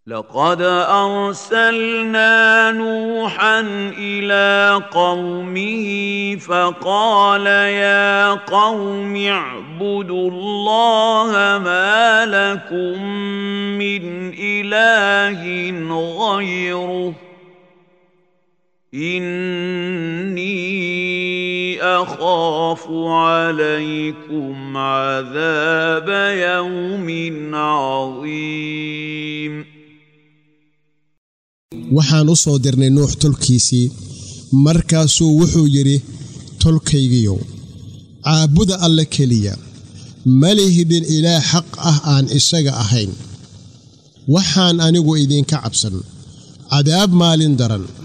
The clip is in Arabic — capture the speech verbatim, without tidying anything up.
لقد أرسلنا نوحا إلى قومه فقال يا قوم اعبدوا الله ما لكم من إله غيره إني أخاف عليكم عذاب يوم عظيم. waxaan u soo dirnay nuux tolkiisii markaasuu wuxuu yiri tolkaygiyow caabuda alle keliya malihidin ilaah xaq ah aan isaga ahayn waxaan anigu idinka cabsan cadaab maalin daran